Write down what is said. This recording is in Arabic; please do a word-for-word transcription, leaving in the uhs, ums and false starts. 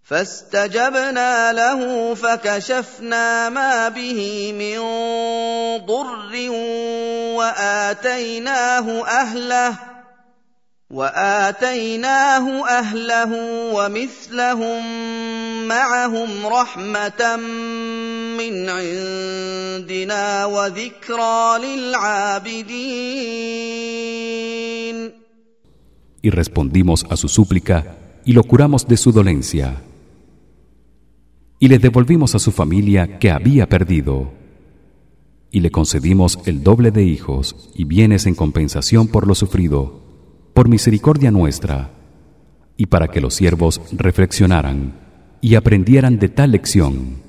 فاستجبنا له فكشفنا ما به من ضر وآتيناه أهله وآتيناه أهله ومثلهم معهم رحمة من عندنا وذكرى للعابدين. Y respondimos a su súplica y lo curamos de su dolencia. Y le devolvimos a su familia que había perdido. Y le concedimos el doble de hijos y bienes en compensación por lo sufrido, por misericordia nuestra, y para que los siervos reflexionaran y aprendieran de tal lección.